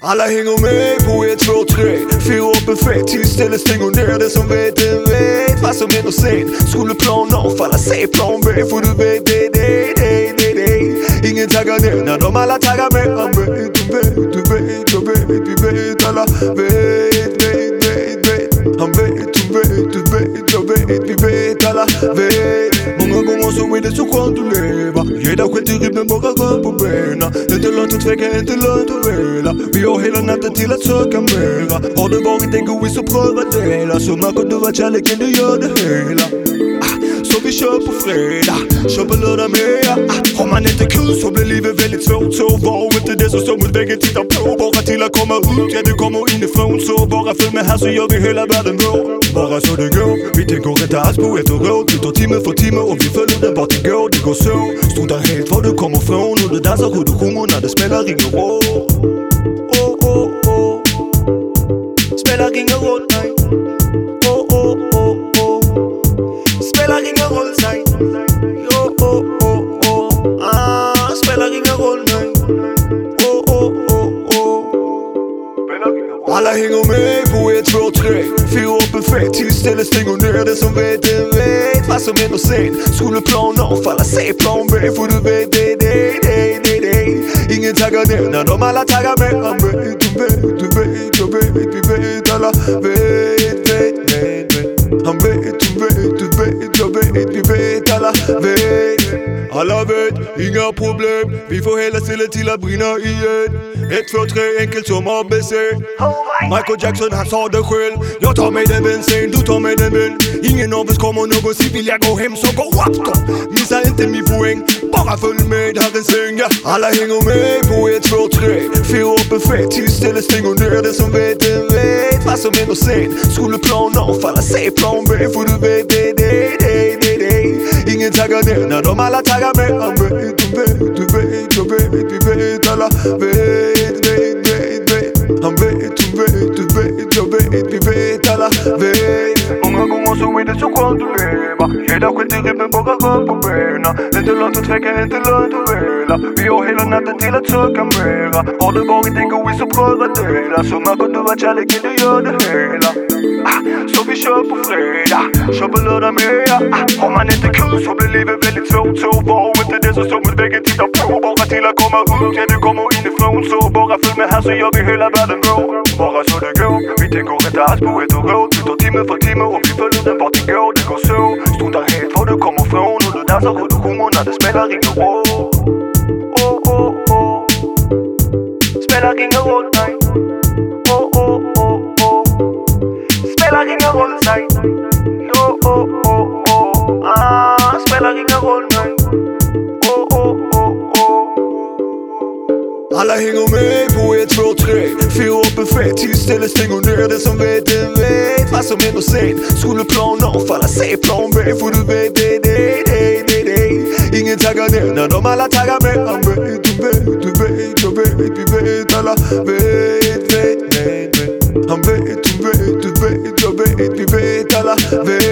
Alla hænger med på 1, 2, 3 4 op med fat, 10 stille stingonerer det som ved det ved. Hvad som end og sen, skulle planen over, falder sag plan ved. For du ved det. Ingen takker ned, når de alle takker med. Han ved, du ved, vi ved, alla ved. Han ved, du ved, vi ved, alla ved. Många gånger så är det så skönt att leva. Ge dig skit i ribben, bara rör på benen. Inte lönt att tveka, inte lönt att vela. Vi har hela natten till att söka mera. Har det varit egoist så pröva dela. Så märker du att kärleken du gör det hela. Så vi kör på fredag, kör på lördag med. Har man inte kul så blir livet väldigt svårt. Så var inte det som står mot väggen, titta på. Bara till att komma ut, ja det kommer inifrån. Så bara följ med här så gör vi hela världen vår. Bara så det går, vi tänker inte alls på efteråt. Vi tar timme för timme och vi följer den vart det går. Det går så, struntar helt var du kommer från. Och du dansar hur du sjunger när det spelar ingen roll. Spelar ingen roll, nej. Spelar ingen roll, nej. Spelar ingen roll, nej. Alla hänger med på 1, 2, 3 4 upp en fat, 10 stille stingonerer det som ved det ved. Hvad som end og sen, skulle planen over, falder sag plan ved. For du ved det. Ingen takker ned, når de alle takker med. Han ved, du ved, vi ved, alla ved. Han ved, du ved, vi ved, alla ved. Alla vet, inga problem. Vi får hela stille til at brinne igen. 1, 2, 3, enkelt som ABC. Michael Jackson, han sa det själv. Jag tar med den bensin, du tar med den ven. Ingen av oss kommer någonsin, vill jag gå hem så gå up då. Missa inte min poäng, bara följ med Herrens säng. Alla hänger med på 1, 2, 3 4 upp en fat, 10 stille stingonerer det som ved det ved. Hvad som end og sen, skulle planen over, falder sag plan ved. For du ved det. Ingen takker ned, når de alle takker med. Han ved, du ved, vi ved, alla ved. Han ved, du ved, vi ved, alla ved. Många gånger så är det så skönt att leva. Ge dig skit i ribben, bara rör på benen. Inte lönt att tveka, inte lönt att vela. Vi har hela natten till att söka mera. Har det varit egoist så pröva dela. Så märker du att kärleken du gör det hela. Så vi kör på fredag, kör på lördag med. Har man inte kul så blir livet väldigt svårt. Så var inte det som står mot väggen, titta på. Bara till att komma ut, ja du kommer inifrån. Så bara följ med här så gör vi hela världen vår. Bara så det går, vi tänker inte alls på efteråt. Vi tar timme för timme och vi följer den vart det går. Det går så, struntar helt var du kommer från. Och du dansar hur du sjunger när det spelar ingen roll. Spelar ingen roll, nej. Spelar ingen roll, nej. Spelar ingen roll, nej. Alla hänger med på 1, 2, 3 4 upp en fat, 10 stille stingonerer det som ved det ved. Hvad som end og sen, skulle planen over, falder sag plan ved. For du ved det. Ingen takker ned, når de alle takker med. Han ved, du ved, vi ved, alla ved. Han ved, du ved, vi ved, alla ved.